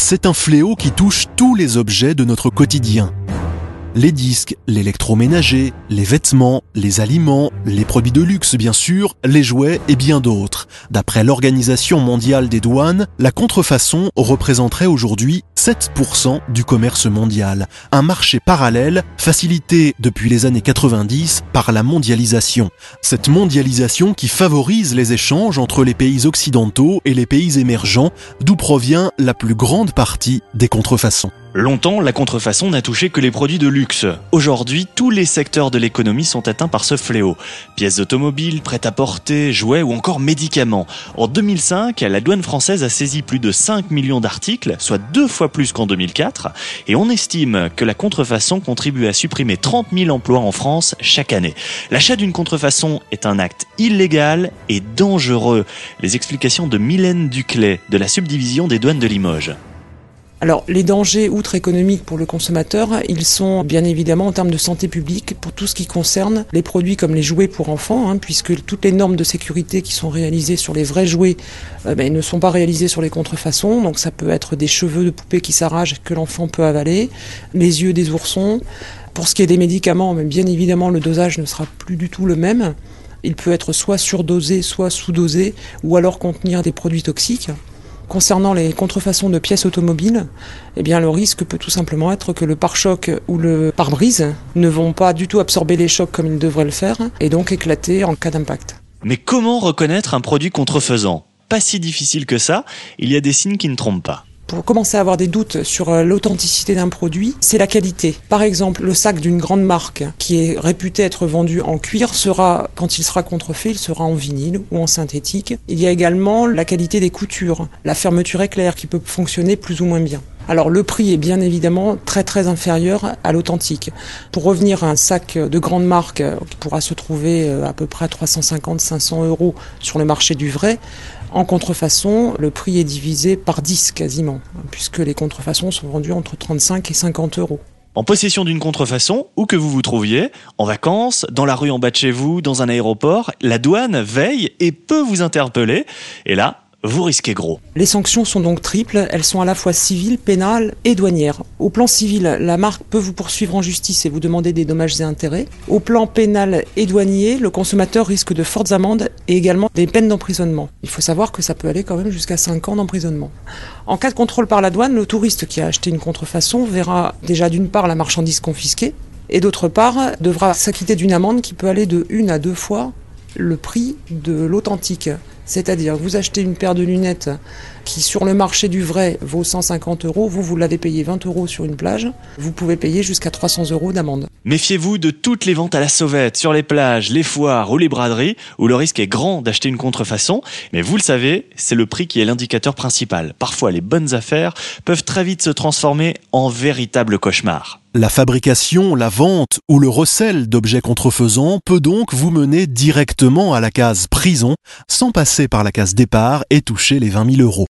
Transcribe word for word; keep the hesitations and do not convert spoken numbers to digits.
c'est un fléau qui touche tous les objets de notre quotidien. Les disques, l'électroménager, les vêtements, les aliments, les produits de luxe bien sûr, les jouets et bien d'autres. D'après l'Organisation mondiale des douanes, la contrefaçon représenterait aujourd'hui sept pour cent du commerce mondial. Un marché parallèle facilité depuis les années quatre-vingt-dix par la mondialisation. Cette mondialisation qui favorise les échanges entre les pays occidentaux et les pays émergents, d'où provient la plus grande partie des contrefaçons. Longtemps, la contrefaçon n'a touché que les produits de luxe. Aujourd'hui, tous les secteurs de l'économie sont atteints par ce fléau. Pièces d'automobile, prêt-à-porter, jouets ou encore médicaments. En deux mille cinq, la douane française a saisi plus de cinq millions d'articles, soit deux fois plus qu'en deux mille quatre. Et on estime que la contrefaçon contribue à supprimer trente mille emplois en France chaque année. L'achat d'une contrefaçon est un acte illégal et dangereux. Les explications de Mylène Duclet, de la subdivision des douanes de Limoges. Alors, les dangers outre économiques pour le consommateur, ils sont bien évidemment en termes de santé publique pour tout ce qui concerne les produits comme les jouets pour enfants, hein, puisque toutes les normes de sécurité qui sont réalisées sur les vrais jouets euh, ben, ne sont pas réalisées sur les contrefaçons. Donc ça peut être des cheveux de poupée qui s'arrachent que l'enfant peut avaler, les yeux des oursons. Pour ce qui est des médicaments, mais bien évidemment le dosage ne sera plus du tout le même. Il peut être soit surdosé, soit sous-dosé, ou alors contenir des produits toxiques. Concernant les contrefaçons de pièces automobiles, eh bien le risque peut tout simplement être que le pare-choc ou le pare-brise ne vont pas du tout absorber les chocs comme ils devraient le faire et donc éclater en cas d'impact. Mais comment reconnaître un produit contrefaisant ? Pas si difficile que ça, il y a des signes qui ne trompent pas. Pour commencer à avoir des doutes sur l'authenticité d'un produit, c'est la qualité. Par exemple, le sac d'une grande marque qui est réputé être vendu en cuir sera, quand il sera contrefait, il sera en vinyle ou en synthétique. Il y a également la qualité des coutures, la fermeture éclair qui peut fonctionner plus ou moins bien. Alors le prix est bien évidemment très très inférieur à l'authentique. Pour revenir à un sac de grande marque qui pourra se trouver à peu près trois cent cinquante à cinq cents euros sur le marché du vrai, en contrefaçon, le prix est divisé par dix quasiment, puisque les contrefaçons sont vendues entre trente-cinq et cinquante euros. En possession d'une contrefaçon, où que vous vous trouviez, en vacances, dans la rue en bas de chez vous, dans un aéroport, la douane veille et peut vous interpeller. Et là, vous risquez gros. Les sanctions sont donc triples, elles sont à la fois civiles, pénales et douanières. Au plan civil, la marque peut vous poursuivre en justice et vous demander des dommages et intérêts. Au plan pénal et douanier, le consommateur risque de fortes amendes et également des peines d'emprisonnement. Il faut savoir que ça peut aller quand même jusqu'à cinq ans d'emprisonnement. En cas de contrôle par la douane, le touriste qui a acheté une contrefaçon verra déjà d'une part la marchandise confisquée et d'autre part devra s'acquitter d'une amende qui peut aller de une à deux fois le prix de l'authentique. C'est-à-dire, vous achetez une paire de lunettes qui, sur le marché du vrai, vaut cent cinquante euros. Vous, vous l'avez payé vingt euros sur une plage. Vous pouvez payer jusqu'à trois cents euros d'amende. Méfiez-vous de toutes les ventes à la sauvette, sur les plages, les foires ou les braderies, où le risque est grand d'acheter une contrefaçon. Mais vous le savez, c'est le prix qui est l'indicateur principal. Parfois, les bonnes affaires peuvent très vite se transformer en véritable cauchemar. La fabrication, la vente ou le recel d'objets contrefaisants peut donc vous mener directement à la case prison sans passer par la case départ et toucher les vingt mille euros.